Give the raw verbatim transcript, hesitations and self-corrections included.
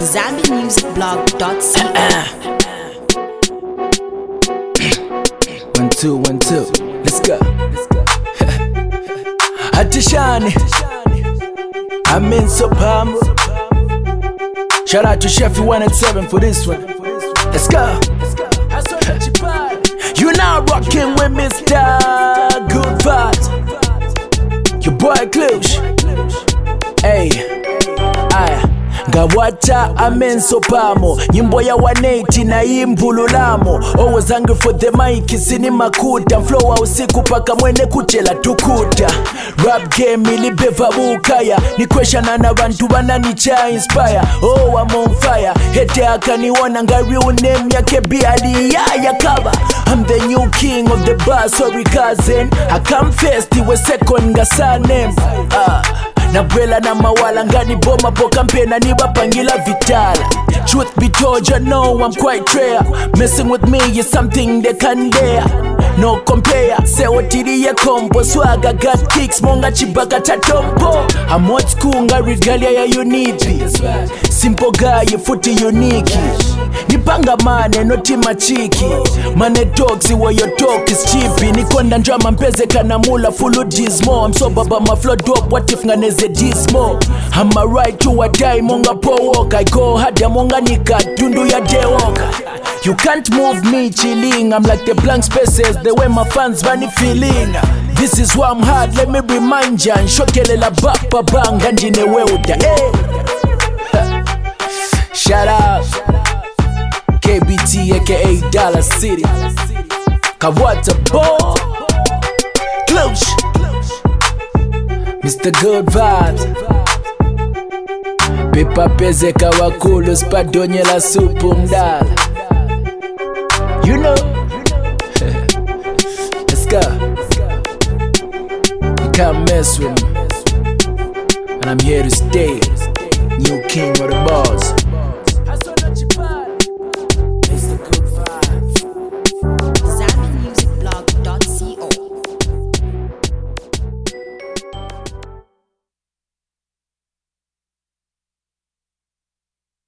zambi music blog dot c a. One, two, one, two, let's go. Hatishani, I'm in Sopamo. Shout out to Chefy one eight seven for this one. Let's go. You now rocking with Mister Good Vibes. Your boy Clutch. Hey, aye. Ngawata amen sopamo. Nyimbo ya one eighty na imbululamo. Always hungry for the mic, sini makuta. Flow wa usiku paka mwene kuchela tukuta. Rap game ilibeva bukaya. Ni question na bantu bananicha inspire. Oh, I'm on fire. Hete akaniwana nga real name yake Biali ya yakaba. I'm the new king of the bar, sorry cousin. I come first, he was second nga name. Ah. Nabwela na mawala ngani boma poka mpena niba pangila vitala. Truth be told, you know I'm quite rare. Messing with me is something they can't dare. No compare, say what it is combo. Swagger got kicks, monga chibaka tatombo. I'm old school, nga regalia ya unique. Simple guy, you footy unique. Nipanga mane, noti machiki. Mane dogs, where your talk is cheapy. Nikonda drama mpeze kanamula fulu dismo. I'm so baba my flow dope, what if nganeze dismo. I'm a right to a die, monga po walk. I go hard ya monga nika, tundu ya jaywalker. You can't move me chilling, I'm like the blank spaces, the way my fans vani feeling. This is why I'm hard, let me remind ya. Nshokelela bapa banga njine weuda. Hey. Shout out K B T aka Dollar City. Kawata Ball Clutch Mister Good Vibes. Pepa peze kawakulu spadonye la supu mdala. You know. Let's go. You can't mess with me. And I'm here to stay. New king of the